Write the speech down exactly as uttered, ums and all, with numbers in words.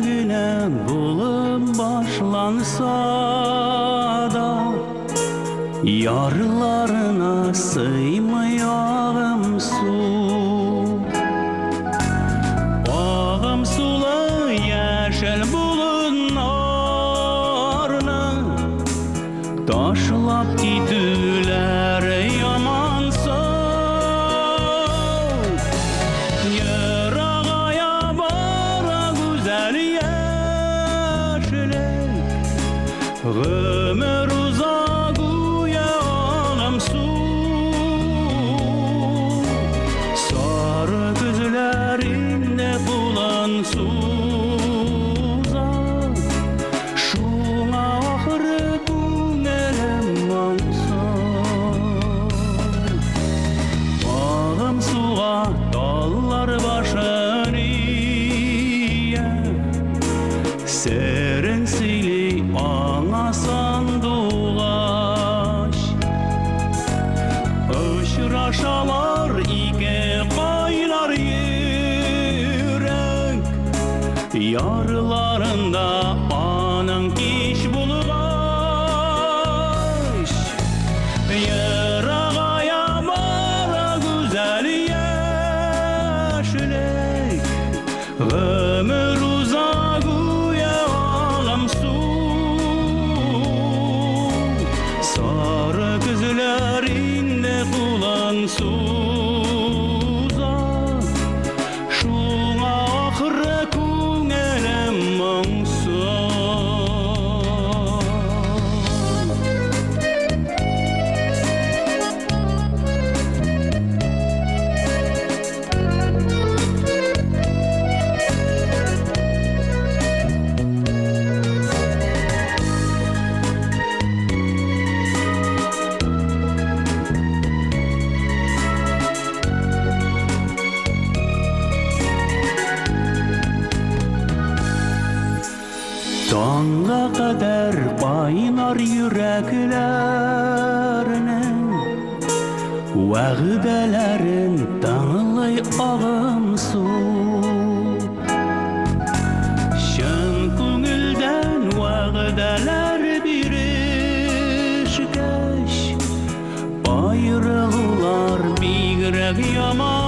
yüreğine bulum başlansa da yarlarına sığmayağım su. Ağım sulu yeşil bulunlarını taşlap gittiler yaman soğuk. Yarağaya bara güzel yeşillik, ömür uzak uyağım su. Sarı gözlerinde bulan suzak, şuna ahırı günelim mansar. Bağım suğa dallar başın iye, serin sili ana sandulaş. Işraşalar iki kaynar yürek, yarlarında anın kiş buluş. Yarağaya bara güzel yeşillik, ömür uzak uyağım su. Sarı gözlerinde bulan suzak, şuna ahırı günelim mansar. Tanga kadar baynar yüreklerinin, vəğdələrin dağılay ağım su. Şən көңілден vəğdələr bir işkeş, ayrılılar bigrək yaman.